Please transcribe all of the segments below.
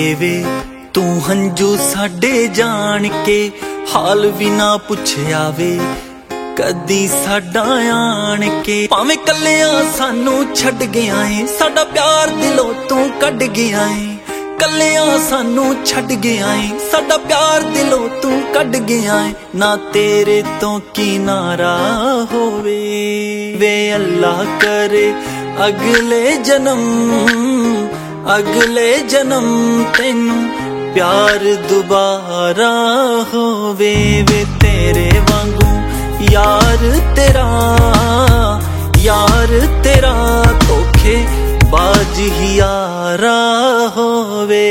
वे तू हंजू साडे जान के हाल भी ना पुछया वे कदी साडा आन के। भावें कल्लिया सानू छड्ड गया है साडा प्यार दिलों तू कढ गया है। कल्लिया सानू छड्ड गया है साडा प्यार दिलों तू कढ गया है। ना तेरे तो किनारा होवे वे अल्लाह करे अगले जन्म तेनू प्यार दुबारा होवे वे तेरे वांगू यार तेरा धोखे बाज ही यारा होवे।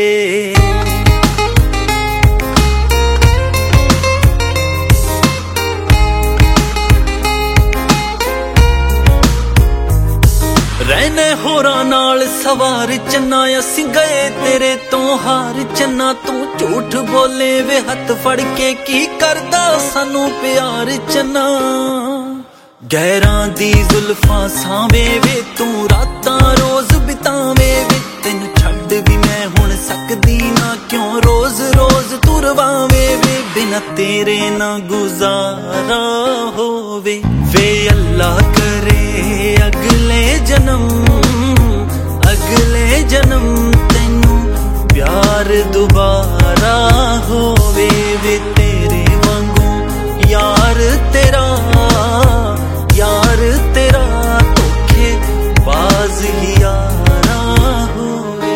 रहने होरा नाल सवार चन्ना असी गए तेरे तो हार चन्ना। तू झूठ बोले वे हथ फड़ के की करदा सानू प्यार चन्ना। गैरां दी जुल्फां सावे वे तू रातां रोज बितावे वे तेन छड्ड भी मैं हुण सकदी ना क्यों रोज रोज तू रवावे वे बिना तेरे ना गुजारा होवे वे अल्लाह करे अगले जन्म तेनू प्यार दुबारा होवे वे तेरे वांगू यार तेरा धोखे बाज ही यारा होवे।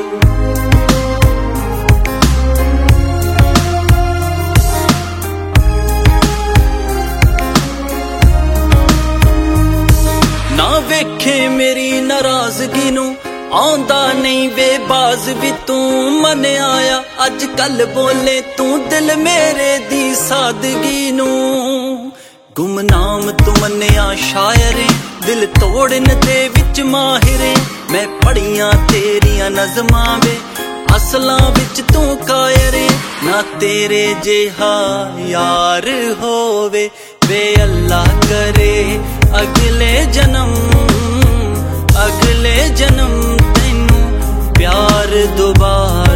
ना वेखे मेरी नाराजगी नू आंदा नहीं वे बाज भी तू मन आया अज कल बोले तू दिल मेरे दी सादगी नू। गुमनाम तू मन्या शायरे दिल तोड़न दे विच माहिरे। मैं पढ़िया तेरिया नज़मां वे असलां विच तू कायरे। ना तेरे जेहा यार होवे वे अल्लाह करे अगले जन्म तेनू प्यार दोबारा